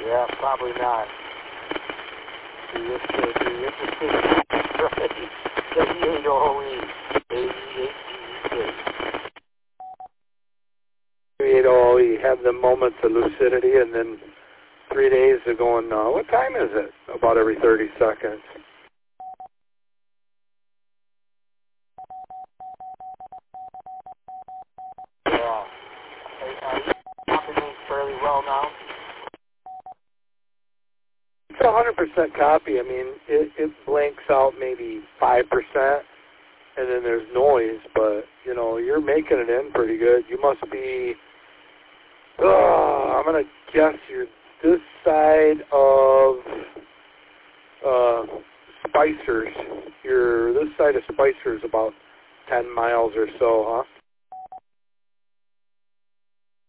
Yeah, probably not. Be interesting. Right. 88 OE. 88 OE. Have the moments of lucidity, and then 3 days of going, what time is it? About every 30 seconds. Yeah. Are you copying fairly well now? It's 100% copy. I mean, it blanks out maybe 5%, and then there's noise, but, you know, you're making it in pretty good. You must be, I'm going to guess you're this side of Spicers. You're this side of Spicers about 10 miles or so, huh?